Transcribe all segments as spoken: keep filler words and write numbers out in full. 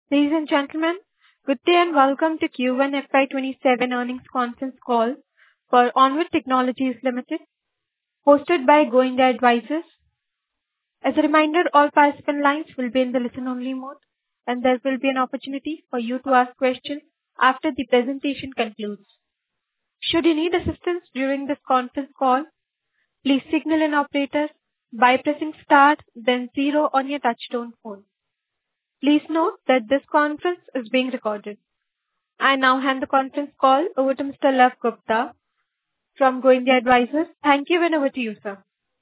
Ladies and gentlemen, good day and welcome to Q one F Y twenty-seven earnings conference call for Onward Technologies Limited, hosted by Goindia Advisors. As a reminder, all participant lines will be in the listen-only mode, and there will be an opportunity for you to ask questions after the presentation concludes. Should you need assistance during this conference call, please signal an operator by pressing star then zero on your touchtone phone. Please note that this conference is being recorded. I now hand the conference call over to Mister Love Gupta from Goindia Advisors. Thank you, and over to you, sir.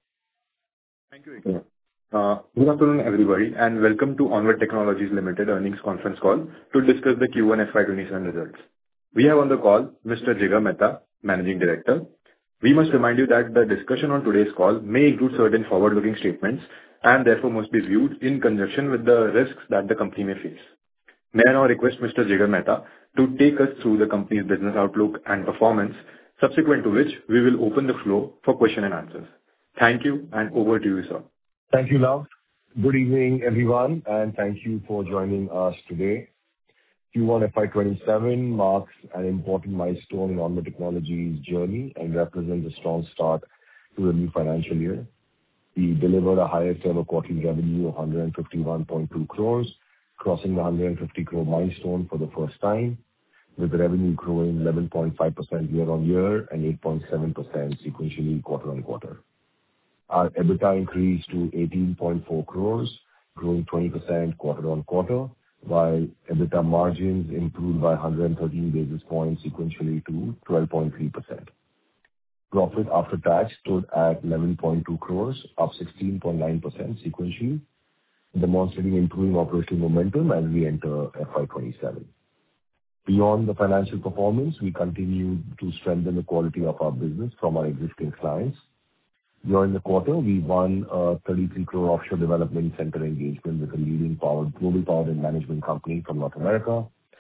Thank you, Ekta. Uh, Good afternoon, everybody, and welcome to Onward Technologies Limited earnings conference call to discuss the Q one F Y twenty-seven results. We have on the call Mister Jigar Mehta, Managing Director. We must remind you that the discussion on today's call may include certain forward-looking statements and therefore must be viewed in conjunction with the risks that the company may face. May I now request Mister Jigar Mehta to take us through the company's business outlook and performance, subsequent to which we will open the floor for question and answers. Thank you, and over to you, sir. Thank you, Love. Good evening, everyone, and thank you for joining us today. Q one F Y twenty-seven marks an important milestone in Onward Technologies' journey and represents a strong start to the new financial year. We delivered a highest ever quarterly revenue of one hundred fifty-one point two crores, crossing the one hundred fifty crore milestone for the first time, with revenue growing eleven point five percent year-on-year and eight point seven percent sequentially quarter-on-quarter. Our EBITDA increased to eighteen point four crores, growing twenty percent quarter-on-quarter, while EBITDA margins improved by one hundred thirteen basis points sequentially to twelve point three percent. Profit after tax stood at eleven point two crores, up sixteen point nine percent sequentially, demonstrating improving operational momentum as we enter F Y twenty-seven. Beyond the financial performance, we continue to strengthen the quality of our business from our existing clients. During the quarter, we won a thirty-three crore offshore development center engagement with a leading power, global power and management company from North America,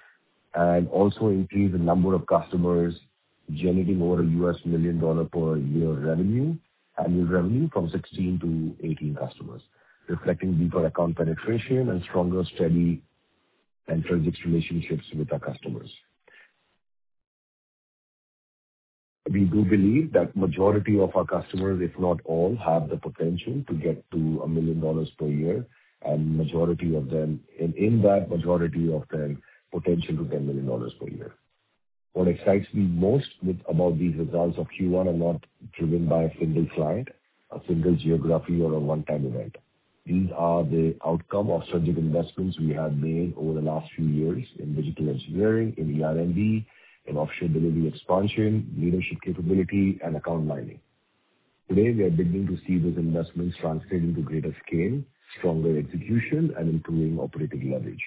and also increased the number of customers generating over a U S million dollar per year revenue, annual revenue from sixteen to eighteen customers, reflecting deeper account penetration and stronger, steady and strategic relationships with our customers. We do believe that majority of our customers, if not all, have the potential to get to a million dollars per year, and majority of them, in, in that majority of them, potential to ten million dollars per year. What excites me most with about these results of Q one are not driven by a single client, a single geography, or a one-time event. These are the outcome of strategic investments we have made over the last few years in digital engineering, in E R and D, in offshore delivery expansion, leadership capability, and account mining. Today, we are beginning to see those investments translating to greater scale, stronger execution, and improving operating leverage.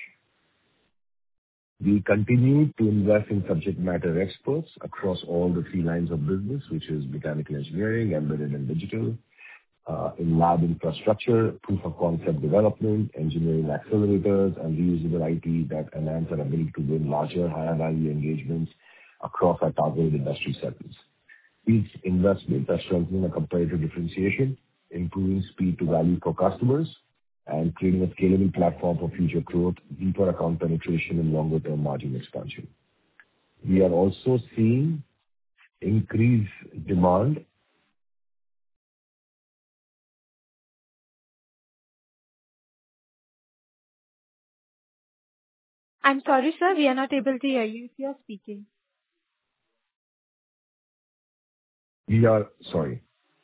We continue to invest in subject matter experts across all the three lines of business, which is mechanical engineering, embedded and digital, uh, in lab infrastructure, proof of concept development, engineering accelerators, and reusable I T that enhance our ability to win larger, higher value engagements across our targeted industry segments. These investments are strengthening a competitive differentiation, improving speed to value for customers, and creating a scalable platform for future growth, deeper account penetration, and longer-term margin expansion. We are also seeing increased demand. I'm sorry, sir, we are not able to hear you if you are speaking. We are sorry.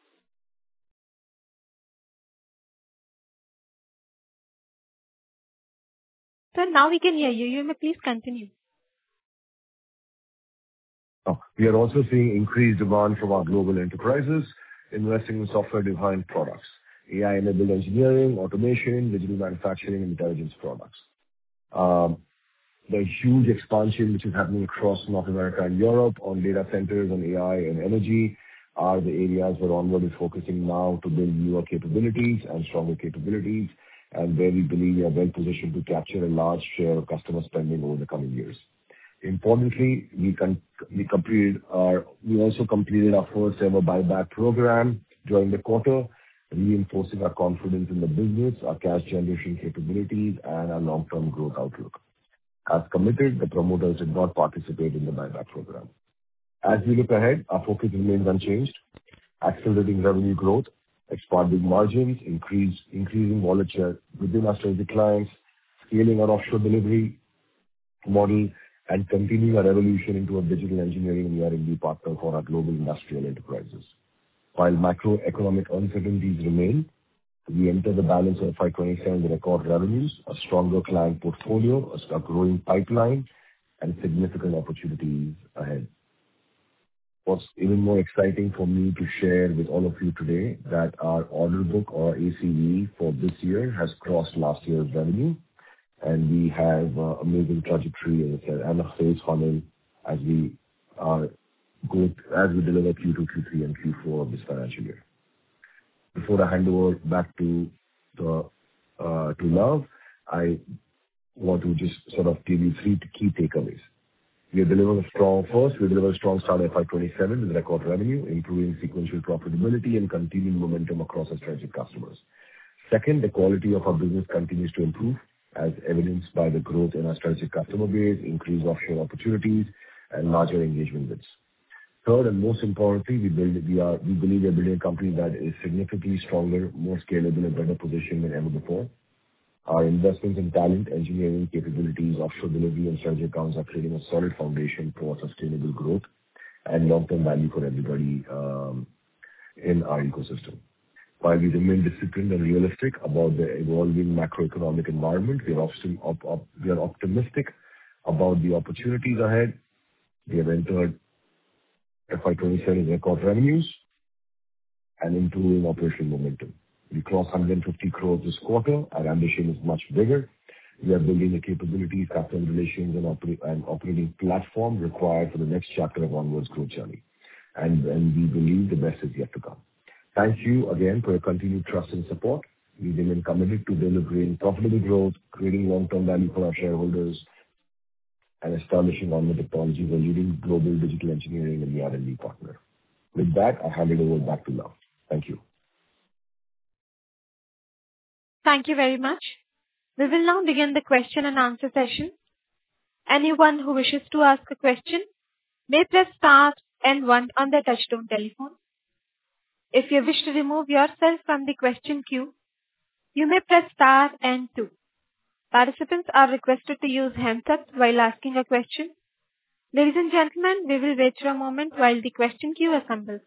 Sir, now we can hear you. You may please continue. Oh, we are also seeing increased demand from our global enterprises investing in software-defined products, A I-enabled engineering, automation, digital manufacturing, and intelligence products. Um, the huge expansion which is happening across North America and Europe on data centers, on A I and energy are the areas where Onward is focusing now to build newer capabilities and stronger capabilities, and where we believe we are well positioned to capture a large share of customer spending over the coming years. Importantly, we con- we completed our we also completed our first ever buyback program during the quarter, reinforcing our confidence in the business, our cash generation capabilities, and our long-term growth outlook. As committed, the promoters did not participate in the buyback program. As we look ahead, our focus remains unchanged, accelerating revenue growth, expanding margins, increase increasing wallet share within our strategic clients, scaling our offshore delivery model, and continuing our evolution into a digital engineering and R and D partner for our global industrial enterprises. While macroeconomic uncertainties remain, we enter the balance of F Y twenty-seven with record revenues, a stronger client portfolio, a growing pipeline, and significant opportunities ahead. What's even more exciting for me to share with all of you today that our order book or A C V for this year has crossed last year's revenue, and we have uh, amazing trajectory, as I said, and a sales funnel as we are go as we deliver Q two, Q three, and Q four of this financial year. Before I hand over back to the uh, to Love, I want to just sort of give you three key takeaways. We have delivered a strong first, we delivered a strong start F Y twenty-seven with record revenue, improving sequential profitability and continuing momentum across our strategic customers. Second, the quality of our business continues to improve, as evidenced by the growth in our strategic customer base, increased offshore opportunities, and larger engagement wins. Third, and most importantly, we build, we are, we believe we are building a company that is significantly stronger, more scalable, and better positioned than ever before. Our investments in talent, engineering capabilities, offshore delivery, and strategic accounts are creating a solid foundation for sustainable growth and long-term value for everybody um, in our ecosystem. While we remain disciplined and realistic about the evolving macroeconomic environment, we are, optim- op- op- we are optimistic about the opportunities ahead. We have entered F Y twenty-seven with record revenues and improving operational momentum. We crossed one hundred fifty crores this quarter. Our ambition is much bigger. We are building the capabilities, customer relations, and, oper- and operating platform required for the next chapter of Onward's growth journey. And, and we believe the best is yet to come. Thank you again for your continued trust and support. We remain committed to delivering profitable growth, creating long-term value for our shareholders, and establishing Onward Technologies as a leading global digital engineering and R and D partner. With that, I hand it over back to Love. Thank you. Thank you very much. We will now begin the question and answer session. Anyone who wishes to ask a question may press star and one on their touchtone telephone. If you wish to remove yourself from the question queue, you may press star and two. Participants are requested to use handsets while asking a question. Ladies and gentlemen, we will wait for a moment while the question queue assembles.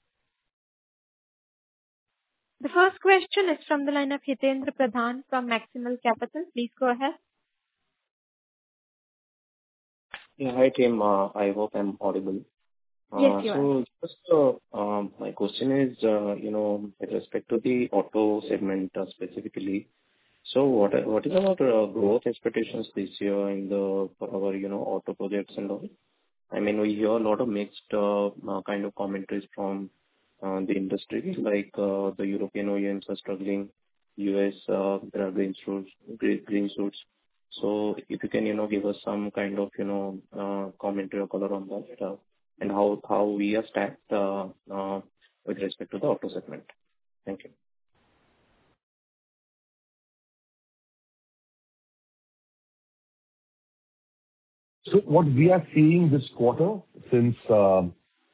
The first question is from the line of Hitendra Pradhan from Maximal Capital. Please go ahead. Yeah, hi team. Uh, I hope I'm audible. Yes, Uh, you are. So just uh, um, my question is, uh, you know, with respect to the auto segment uh, specifically. So what are- what is our uh, growth expectations this year in the for our you know auto projects and all? I mean, we hear a lot of mixed uh, uh, kind of commentaries from uh, the industry, like uh, the European O E Ms are struggling, U S uh, there are green shoots, green, green shoots. So if you can you know give us some kind of you know uh, commentary or color on that, uh, and how how we are stacked uh, uh, with respect to the auto segment. Thank you. So what we are seeing this quarter since um,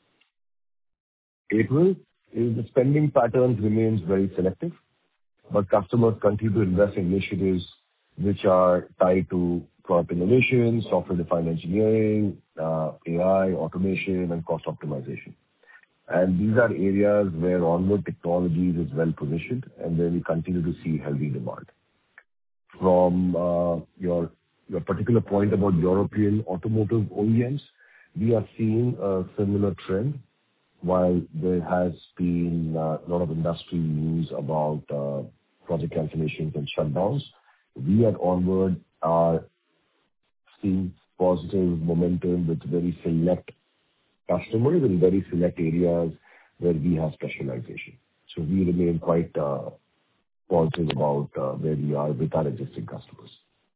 April is the spending patterns remains very selective, but customers continue to invest in initiatives which are tied to product innovation, software-defined engineering, uh, A I, automation, and cost optimization. And these are areas where Onward Technologies is well positioned and where we continue to see healthy demand. From uh, your your particular point about European automotive O E Ms, we are seeing a similar trend. While there has been a lot of industry news about uh, project cancellations and shutdowns, we at Onward are seeing positive momentum with very select customers in very select areas where we have specialization. So we remain quite uh, positive about uh, where we are with our existing customers.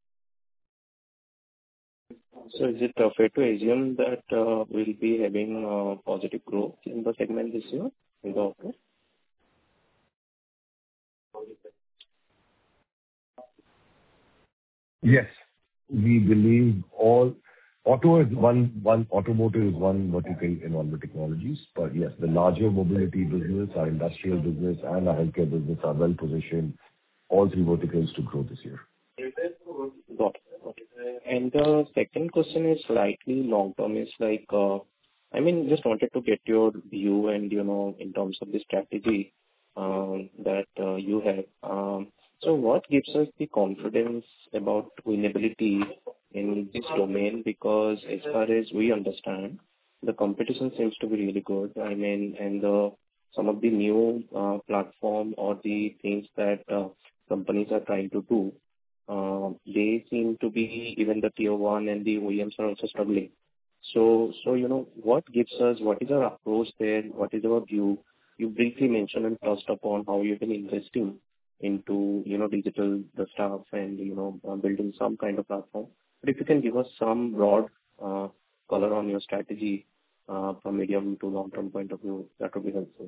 So is it uh, fair to assume that uh, we'll be having uh, positive growth in the segment this year in the auto? Yes. we believe all auto is one, one automotive is one vertical in Onward Technologies. But yes, the larger mobility business, our industrial business, and our healthcare business are well positioned, all three verticals, to grow this year. Got it. Got it. And the second question is slightly long term. Is like, uh, I mean, just wanted to get your view and, you know, in terms of the strategy um, that uh, you have. Um, So what gives us the confidence about winnability in this domain? Because as far as we understand, the competition seems to be really good. I mean, and the some of the new uh, platform or the things that uh, companies are trying to do, uh, they seem to be, even the tier one and the O E Ms are also struggling. So, so you know, what gives us, what is our approach there? What is our view? You briefly mentioned and touched upon how you've been investing into, you know, digital, the stuff and, you know, uh, building some kind of platform. But if you can give us some broad uh, color on your strategy uh, from medium to long-term point of view, that would be helpful.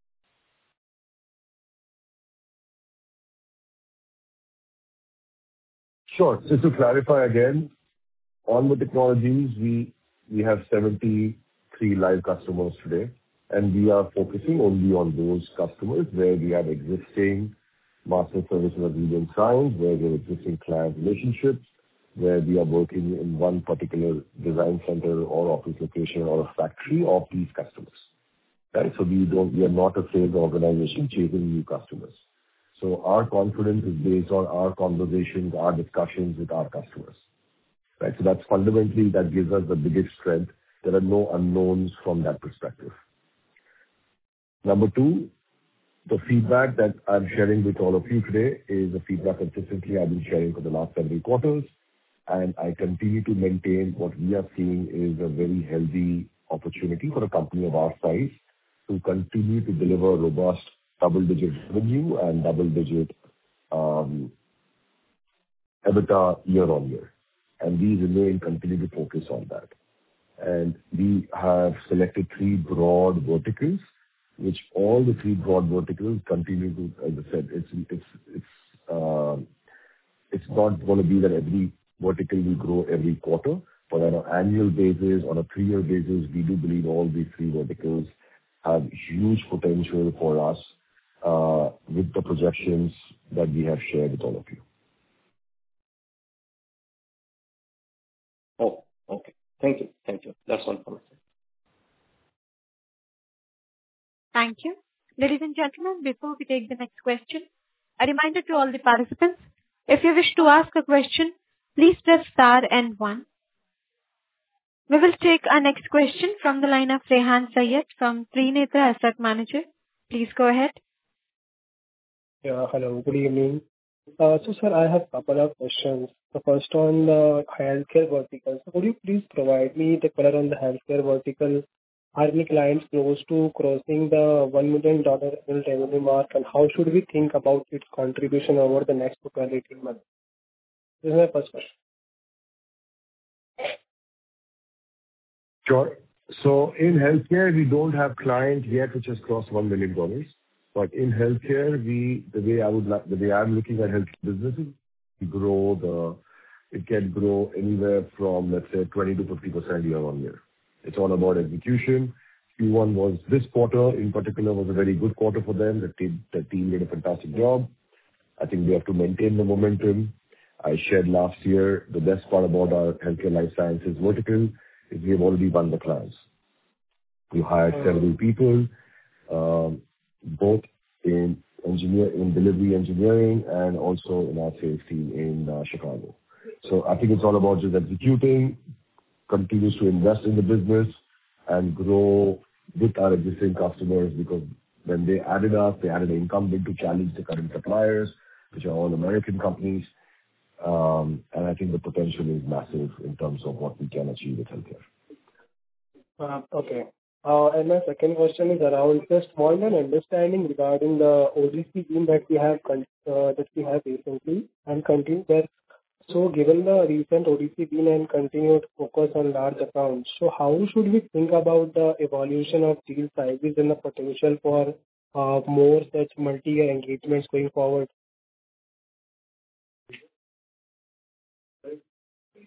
Sure. Just to clarify again, Onward Technologies, we we have seventy-three live customers today, and we are focusing only on those customers where we have existing master services agreement signed, where there are existing client relationships, where we are working in one particular design center or office location or a factory of these customers. Right? So we don't, we are not a sales organization chasing new customers. So our confidence is based on our conversations, our discussions with our customers. Right? So that's fundamentally, that gives us the biggest strength. There are no unknowns from that perspective. Number two, the feedback that I'm sharing with all of you today is the feedback consistently I've been sharing for the last several quarters, and I continue to maintain what we are seeing is a very healthy opportunity for a company of our size to continue to deliver robust double-digit revenue and double-digit um, EBITDA year-on-year. And we remain continue to focus on that. And we have selected three broad verticals, which all the three broad verticals continue to, as I said, it's it's it's um, it's not gonna be that every vertical will grow every quarter, but on an annual basis, on a three-year basis, we do believe all these three verticals have huge potential for us, uh, with the projections that we have shared with all of you. Oh, okay. Thank you. Thank you. That's all from my side. Thank you. Ladies and gentlemen, before we take the next question, a reminder to all the participants, if you wish to ask a question, please press star and one. We will take our next question from the line of Rehan Syed from Trinetra Asset Manager. Please go ahead. Yeah, hello. Good evening. Uh, So, sir, I have a couple of questions. The first on the healthcare vertical. So could you please provide me the color on the healthcare vertical? Are any clients close to crossing the one million dollars annual revenue mark, and how should we think about its contribution over the next twelve to eighteen months? This is my first question. Sure. So in healthcare, we don't have client yet which has crossed one million dollars. But in healthcare, we, the way I would like, the way I'm looking at health businesses, we grow the, it can grow anywhere from, let's say, twenty to fifty percent year-on-year. It's all about execution. Q one was, this quarter in particular, was a very good quarter for them. The team, the team did a fantastic job. I think we have to maintain the momentum. I shared last year, the best part about our healthcare life sciences vertical is we have already won the clients. We hired several people, um, both in engineer, in delivery engineering and also in our sales team in uh, Chicago. So I think it's all about just executing, continues to invest in the business and grow with our existing customers, because when they added us, they added an incumbent to challenge the current suppliers, which are all American companies. Um, and I think the potential is massive in terms of what we can achieve with healthcare. Uh, Okay. Uh, And my second question is around just want an understanding regarding the O D C team that we have con- uh, that we have recently and continue that. So given the recent O D C win and continued focus on large accounts, so how should we think about the evolution of deal sizes and the potential for uh, more such multi-year engagements going forward?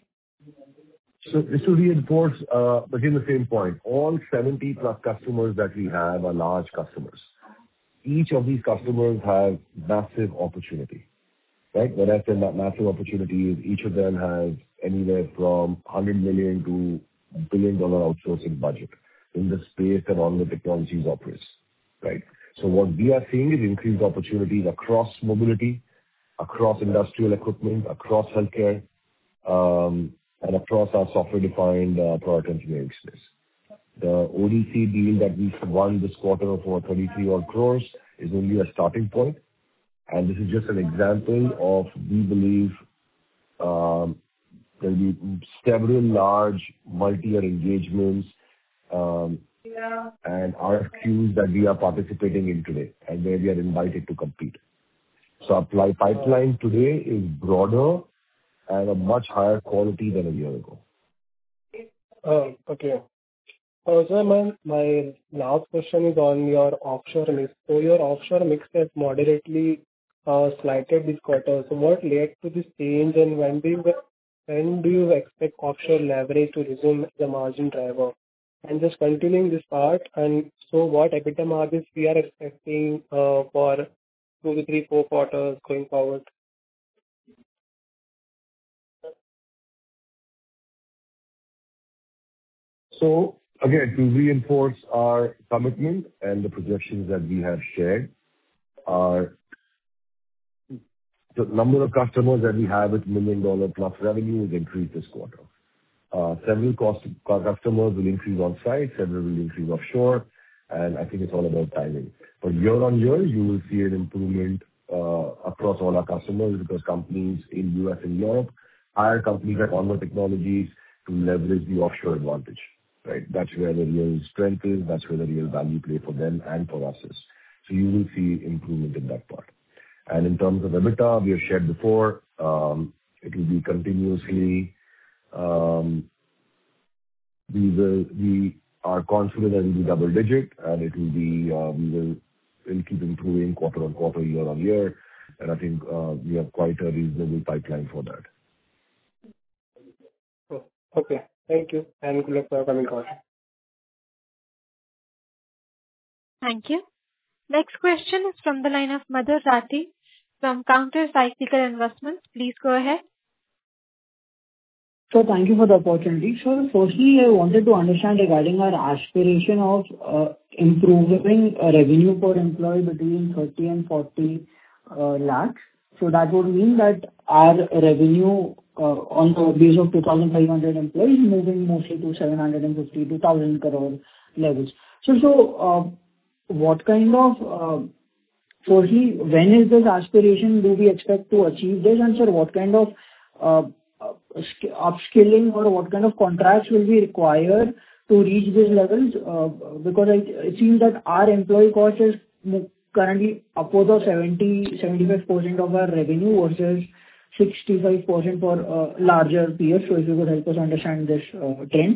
So just to reinforce, uh, again, the same point, all seventy plus customers that we have are large customers. Each of these customers have massive opportunity, right? When I say that massive opportunity is each of them has anywhere from one hundred million to billion dollar outsourcing budget in the space that Onward Technologies operates, right? So what we are seeing is increased opportunities across mobility, across industrial equipment, across healthcare, um, and across our software-defined uh, product engineering space. The O D C deal that we won this quarter for thirty-three odd crores is only a starting point, and this is just an example of, we believe, um, there'll be several large multi-year engagements, um, and R F Qs that we are participating in today, and where we are invited to compete. So our pli- pipeline today is broader and a much higher quality than a year ago. Oh, okay. Uh, So my my last question is on your offshore mix. So your offshore mix has moderately uh, slighted this quarter. So what led to this change, and when do you when do you expect offshore leverage to resume the margin driver? And just continuing this part, and so what EBITDA margins we are expecting uh, for two to three, four quarters going forward? So again, to reinforce our commitment and the projections that we have shared, our the number of customers that we have with million dollar plus revenue has increased this quarter. Uh, Several cost customers will increase on site, several will increase offshore, and I think it's all about timing. But year-on-year, you will see an improvement uh, across all our customers because companies in U S and Europe hire companies like Onward Technologies to leverage the offshore advantage, right? That's where the real strength is. That's where the real value play for them and for us is. So you will see improvement in that part. And in terms of EBITDA, we have shared before, um, it will be continuously. Um, we will we are confident that it will be double digit, and it will be uh, we will will keep improving quarter on quarter, year on year, and I think uh, we have quite a reasonable pipeline for that. Oh, okay. Thank you, and good luck for coming quarter. Thank you. Next question is from the line of Madhur Rathi from Counter Cyclical Investments. Please go ahead. So thank you for the opportunity. So firstly, I wanted to understand regarding our aspiration of uh, improving uh, revenue per employee between thirty and forty uh, lakhs. So that would mean that our revenue uh, on the base of two thousand five hundred employees moving mostly to seven hundred fifty to one thousand crore levels. So, so uh, what kind of, uh, firstly, when is this aspiration do we expect to achieve this? And sir, what kind of uh, upskilling or what kind of contracts will be required to reach these levels? Uh, because it, it seems that our employee cost is currently upwards of seventy to seventy-five percent of our revenue versus sixty-five percent for uh, larger peers. So if you could help us understand this uh, trend.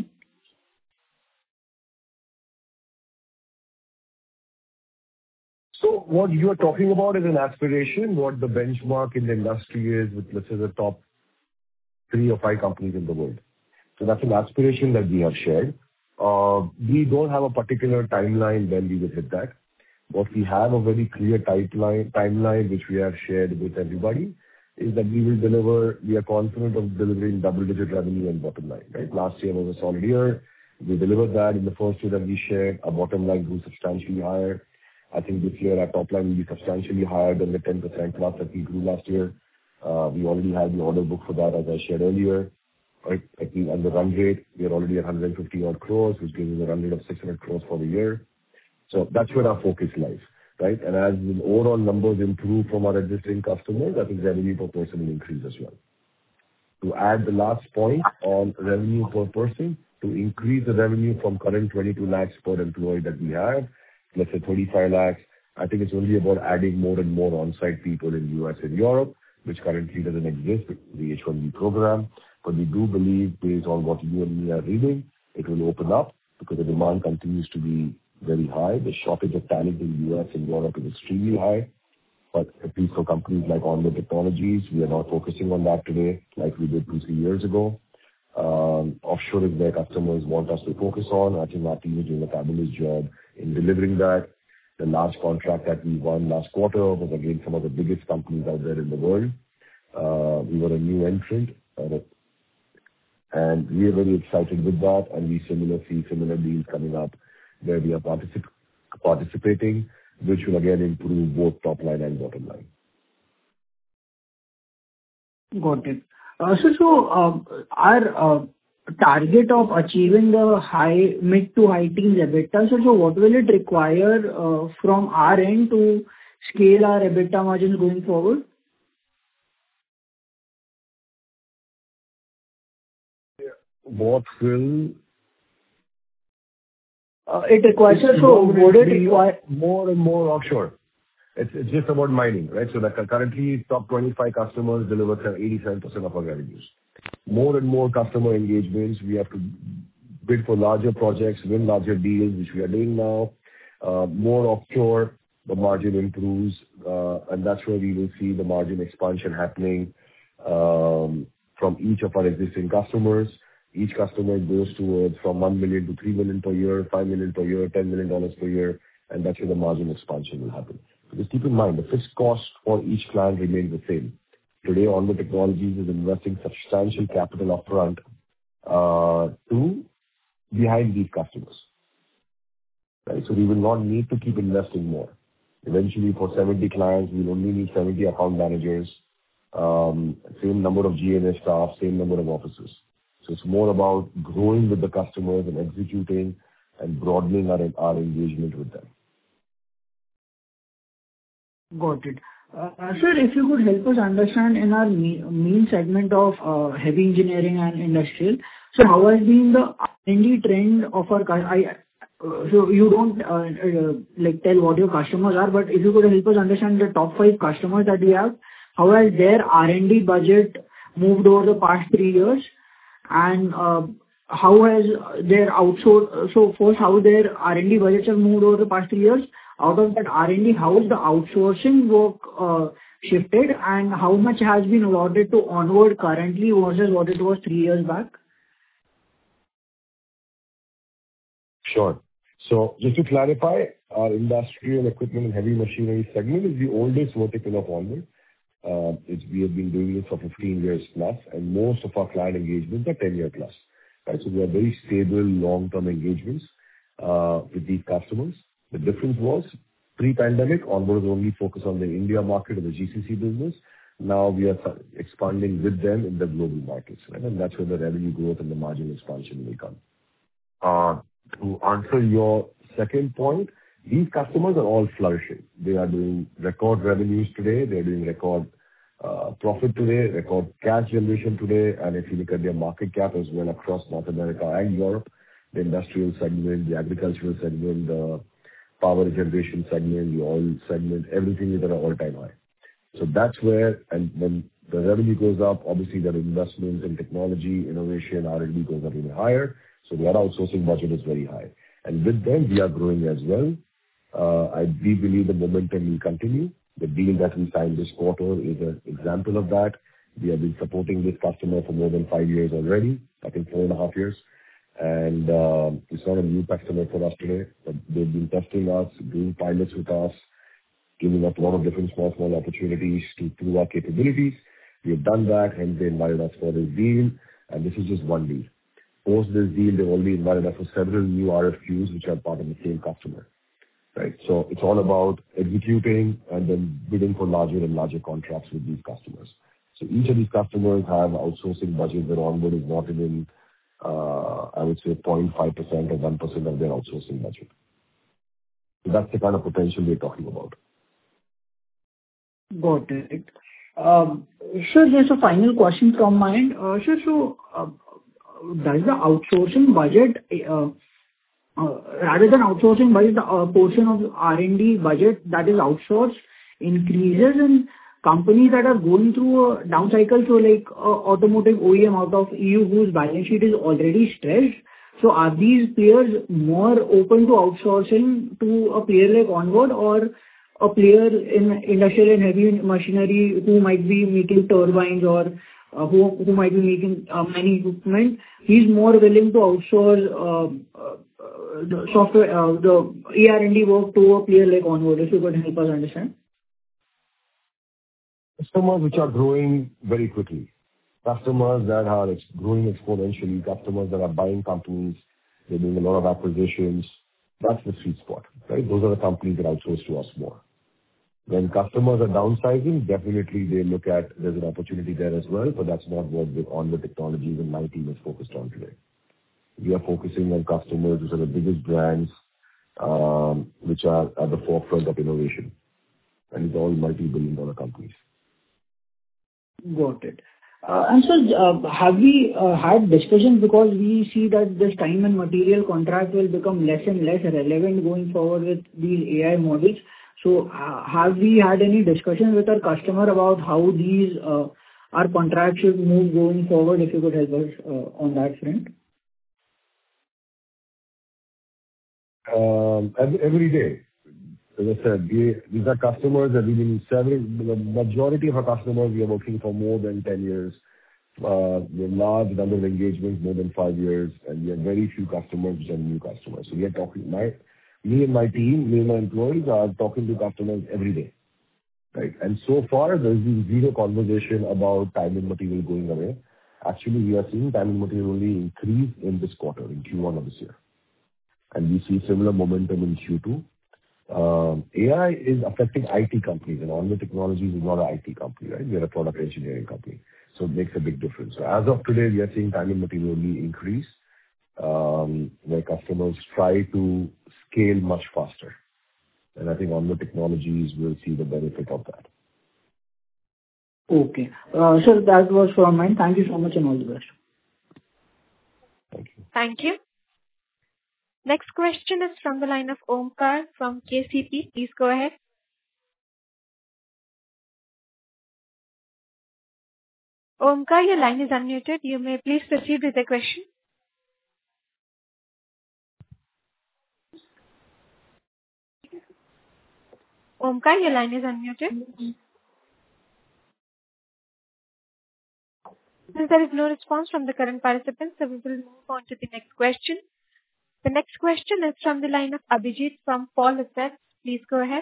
So what you are talking about is an aspiration, what the benchmark in the industry is with, let's say, the top three or five companies in the world. So that's an aspiration that we have shared. Uh, we don't have a particular timeline when we will hit that. What we have a very clear timeline, timeline which we have shared with everybody, is that we will deliver, we are confident of delivering double-digit revenue and bottom line, right? Last year was a solid year. We delivered that in the first year that we shared. Our bottom line grew substantially higher. I think this year our top line will be substantially higher than the ten percent plus that we grew last year. Uh, We already have the order book for that, as I shared earlier. Right? At the on the run rate, we are already at one hundred fifty odd crores, which gives us a run rate of six hundred crores for the year. So that's where our focus lies, right? And as the overall numbers improve from our existing customers, I think revenue per person will increase as well. To add the last point on revenue per person, to increase the revenue from current twenty-two lakhs per employee that we have, let's say thirty-five lakhs, I think it's only about adding more and more on-site people in U S and Europe, which currently doesn't exist with the H one B program. But we do believe, based on what you and me are reading, it will open up because the demand continues to be very high. The shortage of talent in U S and Europe is extremely high. But at least for companies like Onward Technologies, we are not focusing on that today like we did two, three years ago. Uh, Um, Offshore is where customers want us to focus on. I think our team is doing a fabulous job in delivering that. The large contract that we won last quarter was against some of the biggest companies out there in the world. Uh, We were a new entrant, uh, and we are very excited with that, and we similar see similar deals coming up where we are particip- participating, which will again improve both top line and bottom line. Got it. Uh, So, so um, our uh, target of achieving the high, mid to high teens EBITDA, so so what will it require uh, from our end to scale our EBITDA margins going forward? What will Uh, It requires, so so would it require... more and more offshore. It's it's just about mining, right? So that currently top twenty-five customers deliver eighty-seven percent of our revenues. More and more customer engagements, we have to bid for larger projects, win larger deals, which we are doing now. Uh, More offshore, the margin improves, uh, and that's where we will see the margin expansion happening um, from each of our existing customers. Each customer goes towards from one million to three million per year, five million per year, ten million dollars per year, and that's where the margin expansion will happen. Because keep in mind, the fixed cost for each client remains the same. Today, Onward Technologies is investing substantial capital upfront uh, to behind these customers, right? So we will not need to keep investing more. Eventually, for seventy clients, we'll only need seventy account managers, um, same number of G and A staff, same number of officers. So it's more about growing with the customers and executing and broadening our our engagement with them. Got it. Uh, Sir, if you could help us understand in our me- main segment of uh, heavy engineering and industrial, so how has been the R and D trend of our cu- I uh, So you don't uh, uh, like tell what your customers are, but if you could help us understand the top five customers that we have, how has their R and D budget moved over the past three years? And uh, how has their outsource... So first, how their R and D budgets have moved over the past three years? Out of that R and D, how is the outsourcing work uh, shifted, and how much has been allotted to Onward currently versus what it was three years back? Sure. So just to clarify, our industrial equipment and heavy machinery segment is the oldest vertical of Onward. Uh, it's, we have been doing it for fifteen years plus, and most of our client engagements are ten year plus. Right? So we are very stable, long-term engagements uh, with these customers. The difference was pre-pandemic, Onward was only focused on the India market or the G C C business. Now we are expanding with them in the global markets, right? And that's where the revenue growth and the margin expansion will come. Uh, To answer your second point, these customers are all flourishing. They are doing record revenues today. They're doing record uh, profit today, record cash generation today. And if you look at their market cap as well across North America and Europe, the industrial segment, the agricultural segment, the power generation segment, the oil segment, everything is at an all-time high. So that's where, and when the revenue goes up, obviously their investments in technology, innovation, R and D goes up even higher. So their outsourcing budget is very high. And with them, we are growing as well. Uh, I we believe the momentum will continue. The deal that we signed this quarter is an example of that. We have been supporting this customer for more than five years already, I think four and a half years. And uh, it's not a new customer for us today, but they've been testing us, doing pilots with us, giving us a lot of different small, small opportunities to prove our capabilities. We have done that, and they invited us for this deal, and this is just one deal. Post this deal, they've already invited us for several new R F Qs, which are part of the same customer, right? So it's all about executing and then bidding for larger and larger contracts with these customers. So each of these customers have outsourcing budgets that Onward is not even, uh, I would say, zero point five percent or one percent of their outsourcing budget. So that's the kind of potential we're talking about. Got it. Um, Sir, there's a final question from my end. Uh, Sir, so, uh, does the outsourcing budget, uh, uh, rather than outsourcing budget, the uh, portion of R and D budget that is outsourced increases in companies that are going through a down cycle, so like uh, automotive O E M out of E U whose balance sheet is already stressed? So are these players more open to outsourcing to a player like Onward, or a player in industrial and heavy machinery who might be making turbines or uh, who who might be making uh, many equipment, he's more willing to outsource uh, uh, uh, the software, uh, the E R and D work to a player like Onward, if you could help us understand. Customers which are growing very quickly, customers that are ex- growing exponentially, customers that are buying companies, they're doing a lot of acquisitions. That's the sweet spot, right? Those are the companies that outsource to us more. When customers are downsizing, definitely they look at there's an opportunity there as well, but that's not what the Onward Technologies and my team is focused on today. We are focusing on customers which are the biggest brands, um, which are at the forefront of innovation, and it's all multi-billion dollar companies. Got it. Uh, And so, uh, have we uh, had discussions, because we see that this time and material contract will become less and less relevant going forward with these A I models. So, uh, have we had any discussions with our customer about how these uh, our contracts should move going forward? If you could help us uh, on that front. Um, ev- Every day, as I said, we- these are customers that we've been serving. The majority of our customers, we are working for more than ten years. Uh, We have large number of engagements, more than five years, and we have very few customers which are new customers. So we are talking, my, me and my team, me and my employees are talking to customers every day, right? And so far, there's been zero conversation about time and material going away. Actually, we are seeing time and material only increase in this quarter, in Q one of this year, and we see similar momentum in Q two. Um, A I is affecting I T companies, and Onward Technologies is not an I T company, right? We are a product engineering company, so it makes a big difference. So as of today, we are seeing time and material only increase, um, where customers try to scale much faster. And I think Onward Technologies will see the benefit of that. Okay. Uh, So that was from mine. Thank you so much, and all the best. Thank you. Thank you. Next question is from the line of Omkar from K C P. Please go ahead. Omkar, your line is unmuted. You may please proceed with the question. Omkar, your line is unmuted. Since there is no response from the current participant, so we will move on to the next question. The next question is from the line of Abhijit from Paul Assets. Please go ahead.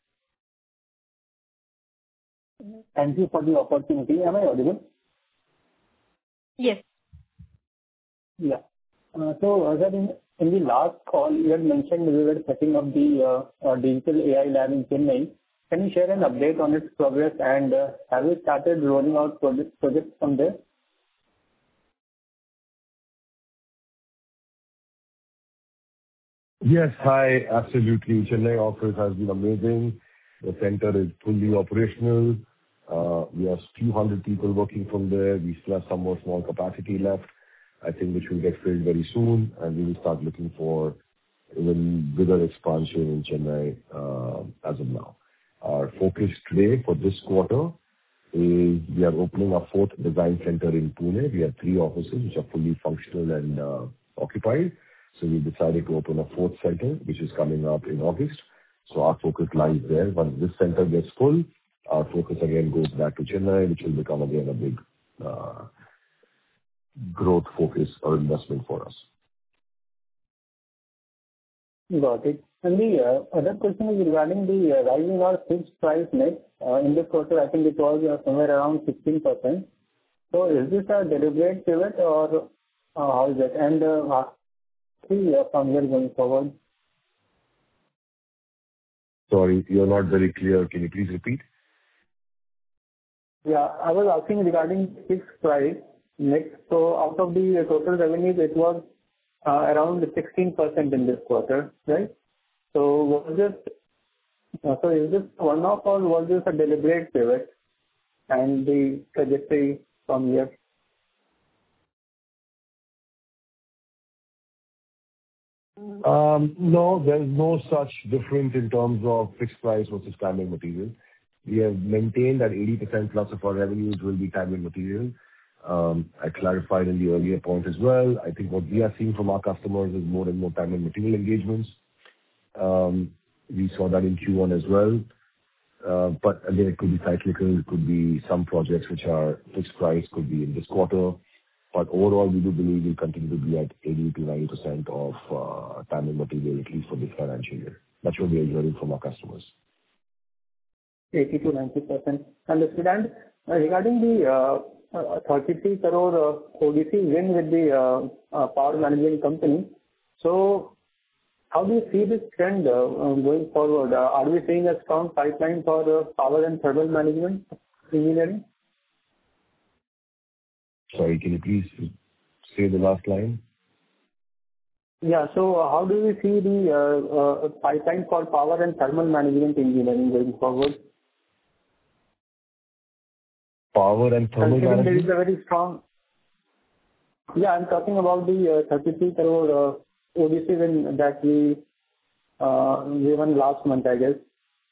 Thank you for the opportunity. Am I audible? Yes. Yeah. Uh, So, uh, sir, in in the last call, you had mentioned we were setting up the uh, uh, digital A I lab in Chennai. Can you share an update on its progress, and uh, have you started rolling out project- projects from there? Yes. Hi. Absolutely. Chennai office has been amazing. The center is fully operational. Uh, We have few hundred people working from there. We still have some more small capacity left, I think, which will get filled very soon, and we will start looking for even bigger expansion in Chennai, uh, as of now. Our focus today for this quarter is we are opening our fourth design center in Pune. We have three offices which are fully functional and uh, occupied. So we decided to open a fourth center, which is coming up in August. So our focus lies there. Once this center gets full, our focus again goes back to Chennai, which will become again a big uh, growth focus or investment for us. Got it. And the uh, other question is regarding the uh, rising our fixed price mix. Uh, In this quarter, I think it was uh, somewhere around sixteen percent. So is this a deliberate pivot, or uh, how is it? And uh, how see, uh, from here going forward? Sorry, you're not very clear. Can you please repeat? Yeah, I was asking regarding fixed price mix. So out of the total revenues, it was uh, around sixteen percent in this quarter, right? So was this, uh, so is this one-off, or was this a deliberate pivot and the trajectory from here? Um, No, there's no such difference in terms of fixed price versus time and material. We have maintained that eighty percent plus of our revenues will be time and material. Um, I clarified in the earlier point as well. I think what we are seeing from our customers is more and more time and material engagements. Um, We saw that in Q one as well. Uh, But again, it could be cyclical, it could be some projects which are fixed price, could be in this quarter. But overall, we do believe we'll continue to be at eighty to ninety percent of uh, time and material, at least for this financial year. That's what we are hearing from our customers. eighty to ninety percent. Understood. And uh, regarding the uh, uh, thirty-three crore uh, O D C win with the uh, uh, power management company, so how do you see this trend uh, uh, going forward? Uh, Are we seeing a strong pipeline for uh, power and thermal management engineering? Sorry, can you please say the last line? Yeah. So uh, how do we see the uh, uh, pipeline for power and thermal management engineering going forward? Power and thermal Considering there is management? a very strong... Yeah, I'm talking about the uh, thirty-three crore uh, O D C win that we uh, we won last month, I guess.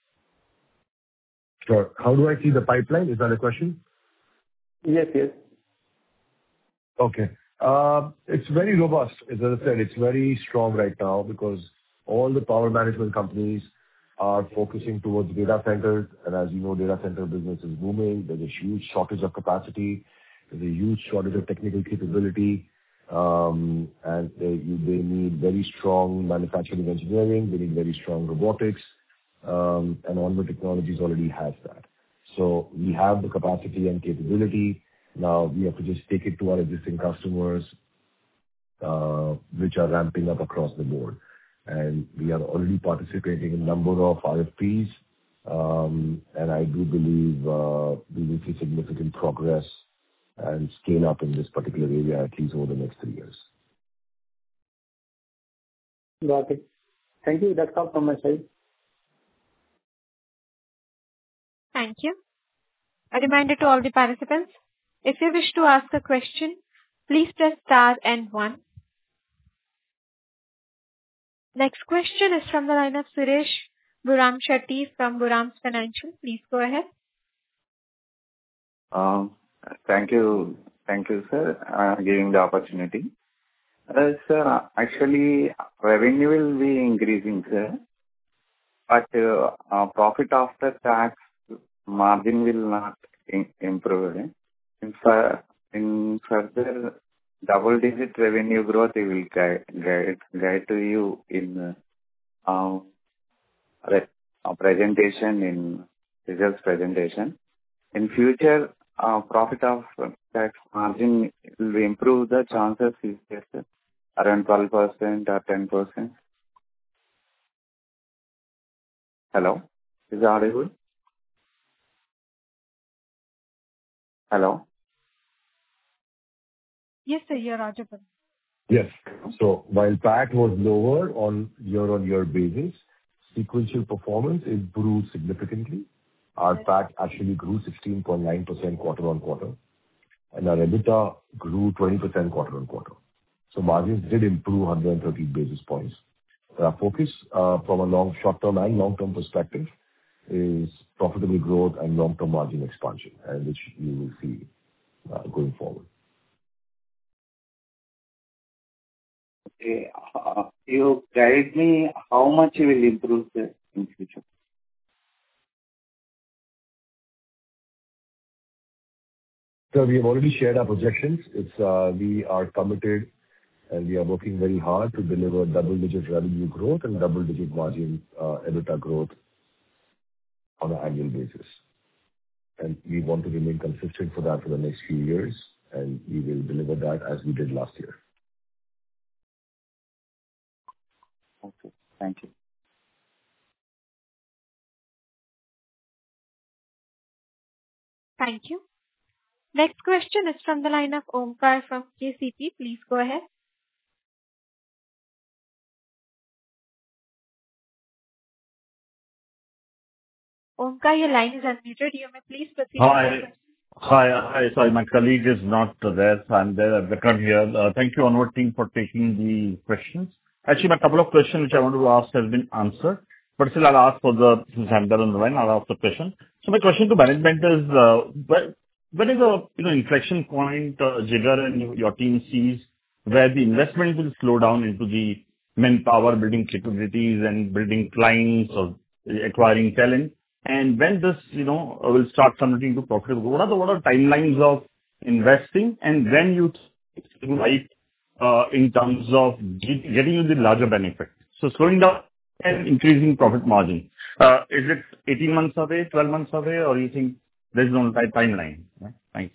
Sure. How do I see the pipeline? Is that a question? Yes, yes. Okay. Uh, It's very robust. As I said, it's very strong right now because all the power management companies are focusing towards data centers. And as you know, data center business is booming. There's a huge shortage of capacity. There's a huge shortage of technical capability. Um, And they you- they need very strong manufacturing engineering. They need very strong robotics. Um, And Onward Technologies already has that. So we have the capacity and capability. Now we have to just take it to our existing customers, uh, which are ramping up across the board. And we are already participating in a number of R F Ps, um, and I do believe uh, we will see significant progress and scale up in this particular area, at least over the next three years. Got it. Thank you. That's all from my side. Thank you. A reminder to all the participants, if you wish to ask a question, please press star and one. Next question is from the line of Suresh Buram Shetty from Buram's Financial. Please go ahead. Um, Thank you. Thank you, sir, uh, giving the opportunity. Uh, Sir, actually, revenue will be increasing, sir, but uh, uh, profit after tax margin will not in- improve. eh? In fur- in further double-digit revenue growth, we will guide guide guide to you in uh, um, re- uh, presentation, in results presentation. In future, uh, profit of tax margin will improve. The chances is there, sir, around twelve percent or ten percent. Hello? Is it audible? Hello? Yes, sir, you're audible. Yes. So while P A T was lower on year-on-year basis, sequential performance improved significantly. Our P A T actually grew sixteen point nine percent quarter-on-quarter, and our EBITDA grew twenty percent quarter-on-quarter. So margins did improve one hundred thirty basis points. Our focus uh, from a long, short-term and long-term perspective is profitable growth and long-term margin expansion, and which you will see uh, going forward. Okay. Uh, You guide me how much you will improve, sir, in future. So we have already shared our projections. It's uh, we are committed, and we are working very hard to deliver double-digit revenue growth and double-digit margin uh, EBITDA growth on an annual basis. And we want to remain consistent for that for the next few years, and we will deliver that as we did last year. Okay. Thank you. Thank you. Next question is from the line of Omkar from K C P. Please go ahead. Omkar, your line is unmuted. You may please proceed with your Hi. question. Hi. Hi. Sorry, my colleague is not there, so I'm there. I've come here. Uh, Thank you, Onward team, for taking the questions. Actually, my couple of questions which I wanted to ask has been answered, but still I'll ask for the, since I'm there on the line, I'll ask the question. So my question to management is, uh, where, when is the, you know, inflection point, uh, Jigar and your team sees where the investment will slow down into the manpower, building capabilities and building clients or acquiring talent? And when this, you know, will start converting to profitable, what are the, what are timelines of investing, and when you think right, uh, in terms of get- getting you the larger benefit? So slowing down and increasing profit margin. Uh, Is it eighteen months away, twelve months away, or you think there's no ti- timeline? Yeah. Thanks.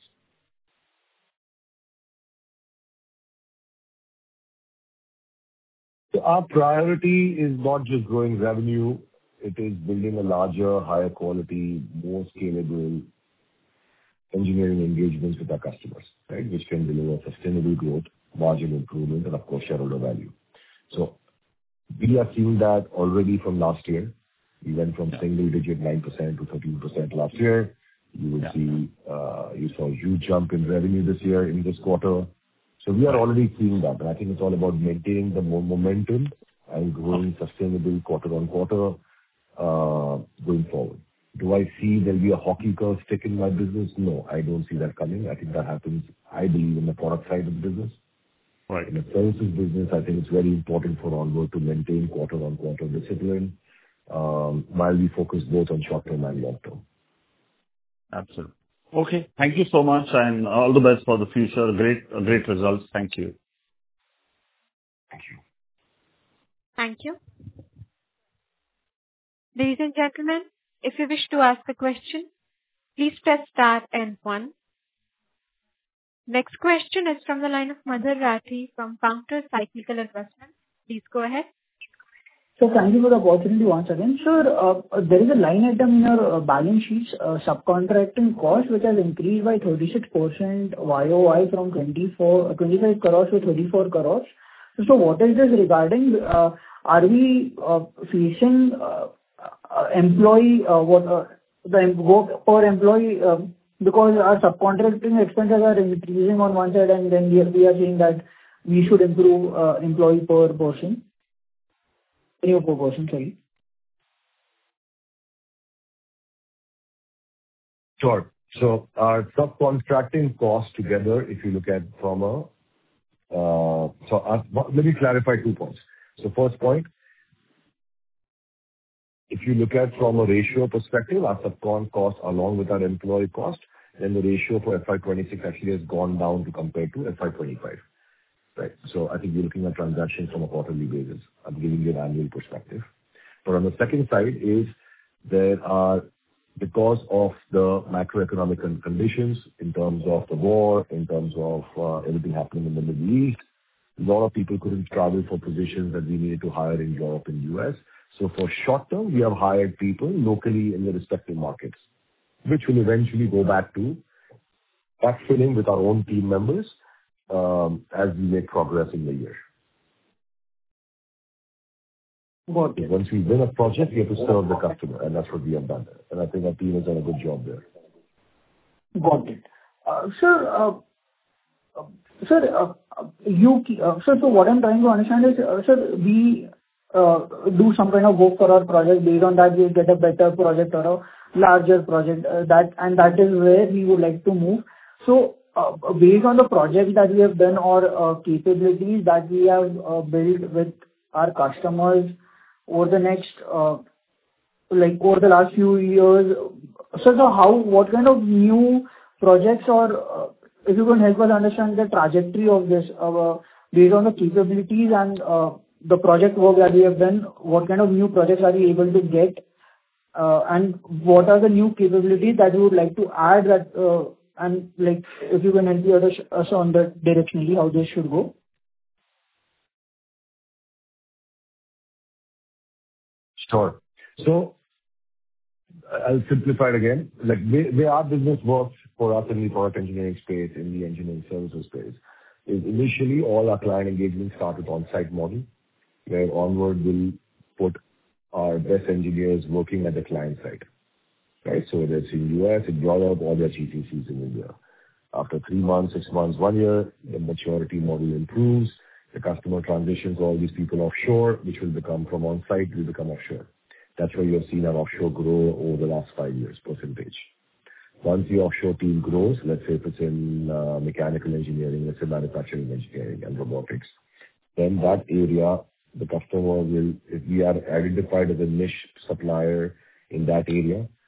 So our priority is not just growing revenue, it is building a larger, higher quality, more scalable engineering engagements with our customers, right? Which can deliver sustainable growth, margin improvement, and of course, shareholder value. So we are seeing that already from last year. We went from single digit nine percent to thirteen percent last year. You will Yeah. see, uh, you saw a huge jump in revenue this year in this quarter. So we are already seeing that, and I think it's all about maintaining the mo- momentum and growing sustainable quarter on quarter, uh, going forward. Do I see there'll be a hockey curve stick in my business? No, I don't see that coming. I think that happens, I believe, in the product side of the business. Right. In the services business, I think it's very important for Onward to maintain quarter-on-quarter discipline, um, while we focus both on short-term and long-term. Absolutely. Okay. Thank you so much, and all the best for the future. Great, uh, great results. Thank you. Thank you. Thank you. Ladies and gentlemen, if you wish to ask a question, please press star and one. Next question is from the line of Madhur Rathi from Counter Cyclical Investments. Please go ahead. So thank you for the opportunity once again. Sir, uh, there is a line item in your uh, balance sheets, uh, subcontracting cost, which has increased by thirty-six percent Y O Y from twenty-four, uh, twenty-five crores to thirty-four crores. So what is this regarding? Uh, Are we uh, facing uh, uh, employee, uh, what, uh, the em- work per employee, uh, because our subcontracting expenses are increasing on one side, and then we are we are saying that we should improve uh, employee per person? Revenue per person, sorry. Sure. So our subcontracting cost together, if you look at from a, uh, so our- but let me clarify two points. So first point, if you look at from a ratio perspective, our subcon cost along with our employee cost, then the ratio for F Y twenty-six actually has gone down to compared to F Y twenty-five. Right. So I think you're looking at transactions from a quarterly basis. I'm giving you an annual perspective. But on the second side is there are, because of the macroeconomic con- conditions in terms of the war, in terms of uh, everything happening in the Middle East, a lot of people couldn't travel for positions that we needed to hire in Europe and U S. So for short term, we have hired people locally in the respective markets, which will eventually go back to backfilling with our own team members, um, as we make progress in the year. Got it. Once we win a project, we have to serve the customer, and that's what we have done. And I think our team has done a good job there. Got it. Uh, Sir, uh, uh, sir, uh, uh, you, ke- uh, sir, so what I'm trying to understand is, uh, sir, we uh, do some kind of work for our project. Based on that, we get a better project or a larger project, uh, that, and that is where we would like to move. So, uh, based on the project that we have done or uh, capabilities that we have uh, built with our customers over the next, uh, like over the last few years, so, so how, what kind of new projects or, uh, if you can help us understand the trajectory of this, uh, based on the capabilities and uh, the project work that we have done, what kind of new projects are we able to get, uh, and what are the new capabilities that you would like to add that, uh, and like, if you can help us us on the directionally, how this should go? Sure. So I'll simplify it again. Like, way way our business works for us in the product engineering space, in the engineering services space, is initially all our client engagements start with on-site model, where Onward will put our best engineers working at the client site, right? So whether it's in U S, in Europe, or their G C Cs in India. After three months, six months, one year, the maturity model improves. The customer transitions all these people offshore, which will become from on-site, will become offshore. That's why you have seen our offshore grow over the last five years, percentage. Once the offshore team grows, let's say if it's in uh, mechanical engineering, let's say manufacturing engineering and robotics, then that area, the customer will, if we are identified as a niche supplier in that area,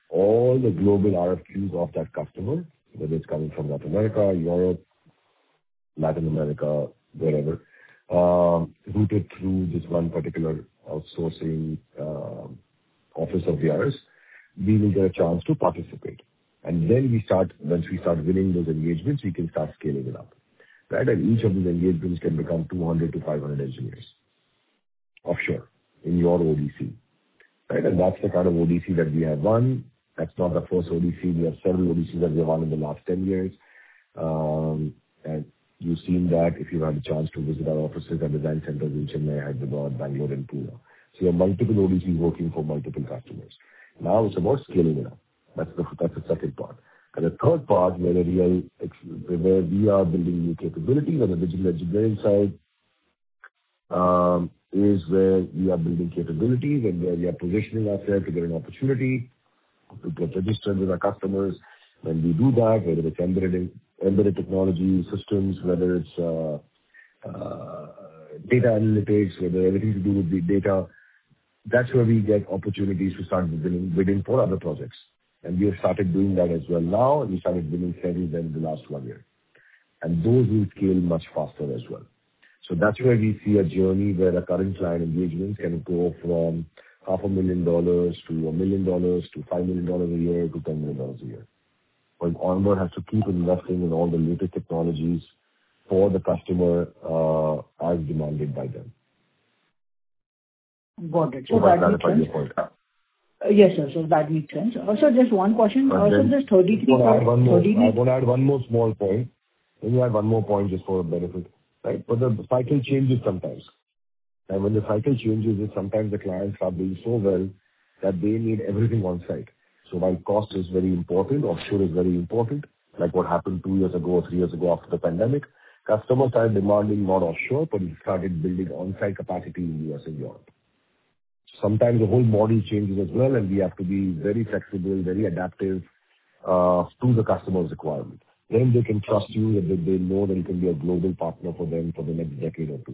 all the global R F Qs of that customer, whether it's coming from North America, Europe, Latin America, wherever, um, routed through this one particular outsourcing um, office of theirs, we will get a chance to participate. And then we start, once we start winning those engagements, we can start scaling it up, right? And each of these engagements can become two hundred to five hundred engineers offshore in your O D C, right? And that's the kind of O D C that we have won. That's not the first O D C. We have several O D Cs that we have won in the last ten years. Um, and you've seen that if you've had a chance to visit our offices and design centers in Chennai, Hyderabad, Bangalore, and Pune. So you have multiple O D Cs working for multiple customers. Now it's about scaling it up. That's the, that's the second part. And the third part, where the real, where we are building new capabilities on the digital engineering side, um, is where we are building capabilities and where we are positioning ourselves to get an opportunity to get registered with our customers. When we do that, whether it's embedded, embedded technology systems, whether it's uh, uh, data analytics, whether everything to do with the data, that's where we get opportunities to start bidding, bidding for other projects. And we have started doing that as well now, and we started winning several of them in the last one year. And those will scale much faster as well. So that's where we see a journey where the current client engagements can go from half a million dollars to a million dollars to five million dollars a year to ten million dollars a year. But Onward has to keep investing in all the latest technologies for the customer uh, as demanded by them. Got it. So So that that makes clarifies sense. your point. Uh, Yes, sir. So that makes sense. Also, just one question. And Also, then this thirty-three, I want to add one more. I thirty-three. want to add one more small point. Let me add one more point just for benefit, right? But the cycle changes sometimes. And when the cycle changes, is sometimes the clients are doing so well that they need everything on site. So while cost is very important, offshore is very important, like what happened two years ago or three years ago after the pandemic, customers started demanding not offshore, but we started building on-site capacity in U S and Europe. Sometimes the whole model changes as well, and we have to be very flexible, very adaptive uh, to the customer's requirement. Then they can trust you, that they they know that you can be a global partner for them for the next decade or two.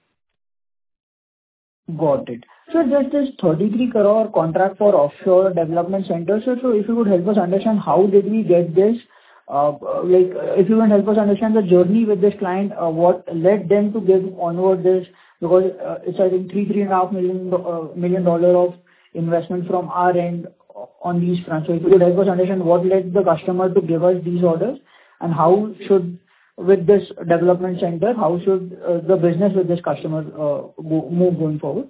Got it. So just this thirty-three crore contract for offshore development center. So so if you would help us understand how did we get this? Uh, Like, uh, if you can help us understand the journey with this client, uh, what led them to give Onward this? Because uh, it's, I think, three, three and a half million do- uh, million dollar of investment from our end on these fronts. So if you could help us understand what led the customer to give us these orders, and how should, with this development center, how should uh, the business with this customer uh, go- move going forward?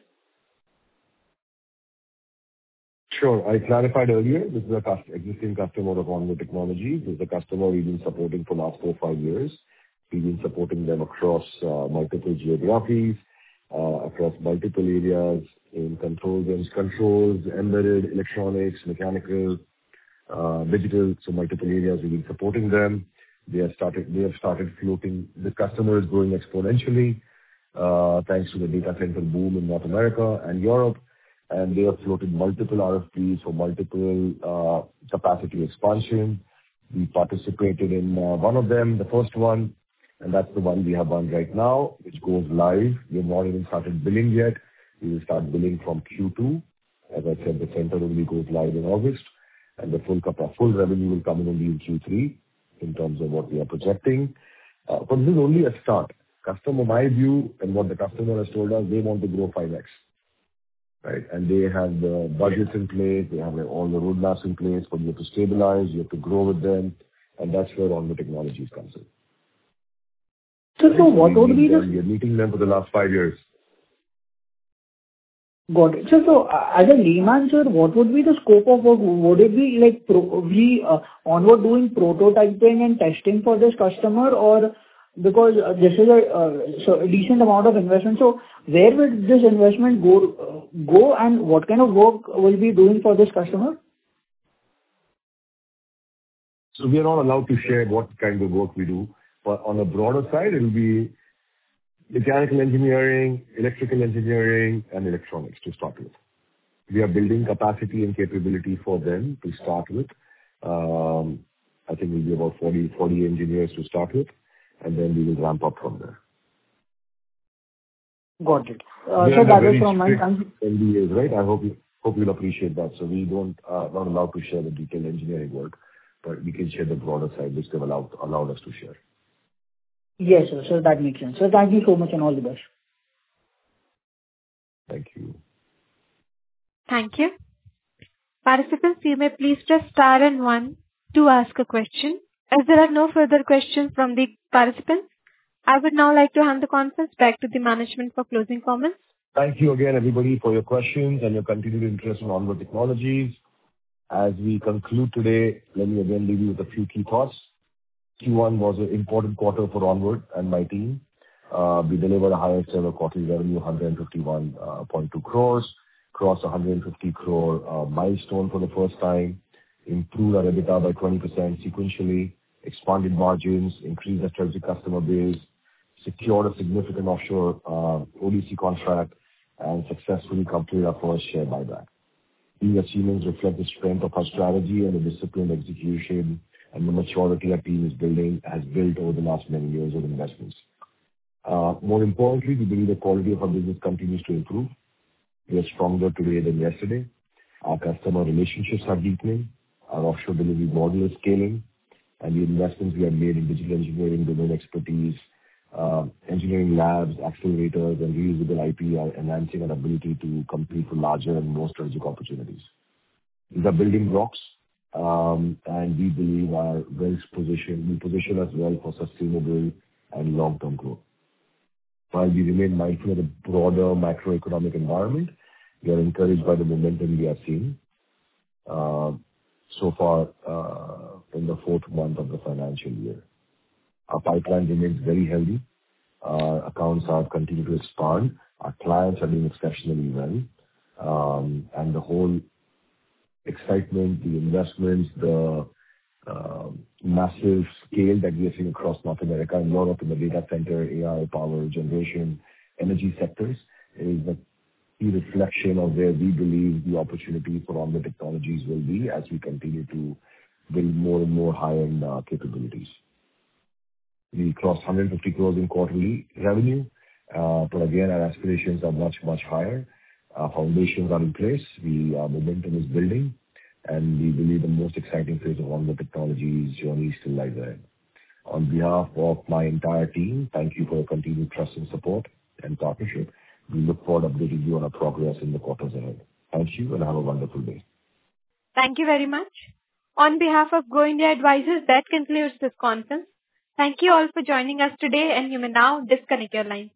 Sure. I clarified earlier, this is a cus- existing customer of Onward Technologies. This is a customer we've been supporting for the last four, five years. We've been supporting them across uh, multiple geographies, uh, across multiple areas in controls and controls, embedded, electronics, mechanical, uh, digital, so multiple areas we've been supporting them. They have started, they have started floating. The customer is growing exponentially, uh, thanks to the data center boom in North America and Europe. And they have floated multiple R F Ps for multiple uh, capacity expansion. We participated in uh, one of them, the first one, and that's the one we have won right now, which goes live. We have not even started billing yet. We will start billing from Q two. As I said, the center only goes live in August, and the full capa- full revenue will come in only in Q three in terms of what we are projecting. Uh, But this is only a start. Customer, my view, and what the customer has told us, they want to grow five X. Right? And they have the budgets in place, they have all the roadmaps in place, but you have to stabilize, you have to grow with them, and that's where Onward Technologies comes in. So so what We would be meet the... them, we are meeting them for the last five years. Got it. So, so uh, as a layman, sir, what would be the scope of work? Would it be like probably uh, Onward doing prototyping and testing for this customer, or because uh, this is a uh, so a decent amount of investment, so where will this investment go, uh, go, and what kind of work will be doing for this customer? So we are not allowed to share what kind of work we do, but on a broader side, it will be mechanical engineering, electrical engineering, and electronics to start with. We are building capacity and capability for them to start with. Um, I think we'll be about forty, forty engineers to start with, and then we will ramp up from there. Got it. Uh, We So are that very is from my strict end. N D As, right? I hope you, Hope you'll appreciate that. So we don't, uh, not allowed to share the detailed engineering work, but we can share the broader side, which they've allowed, allowed us to share. Yes, sir. So that makes sense. So thank you so much and all the best. Thank you. Thank you. Participants, you may please press star and one to ask a question. As there are no further questions from the participants, I would now like to hand the conference back to the management for closing comments. Thank you again, everybody, for your questions and your continued interest in Onward Technologies. As we conclude today, let me again leave you with a few key thoughts. Q one was an important quarter for Onward and my team. Uh, we delivered a highest ever quarterly revenue, one hundred fifty-one point two crores, crossed one hundred fifty crore uh, milestone for the first time, improved our EBITDA by twenty percent sequentially, expanded margins, increased our strategic customer base, secured a significant offshore uh, O D C contract, and successfully completed our first share buyback. These achievements reflect the strength of our strategy and the disciplined execution and the maturity our team is building, has built over the last many years of investments. Uh, more importantly, we believe the quality of our business continues to improve. We are stronger today than yesterday. Our customer relationships are deepening. Our offshore delivery model is scaling, and the investments we have made in digital engineering, domain expertise, uh, engineering labs, accelerators, and reusable I P are enhancing our ability to compete for larger and more strategic opportunities. These are building blocks, um, and we believe are well positioned, will position us well for sustainable and long-term growth. While we remain mindful of the broader macroeconomic environment, we are encouraged by the momentum we are seeing uh, so far uh, in the fourth month of the financial year. Our pipeline remains very healthy. Our accounts are continuing to expand. Our clients are doing exceptionally well. Um, and the whole excitement, the investments, the uh, massive scale that we are seeing across North America and Europe in the data center, A I, power generation, energy sectors is the key reflection of where we believe the opportunity for Onward Technologies will be as we continue to build more and more high-end uh, capabilities. We crossed one hundred fifty crores in quarterly revenue, uh, but again, our aspirations are much, much higher. Our foundations are in place. The uh, momentum is building, and we believe the most exciting phase of Onward Technologies journey still lies ahead. On behalf of my entire team, thank you for your continued trust and support and partnership. We look forward to updating you on our progress in the quarters ahead. Thank you, and have a wonderful day. Thank you very much. On behalf of Go India Advisors, that concludes this conference. Thank you all for joining us today, and you may now disconnect your line.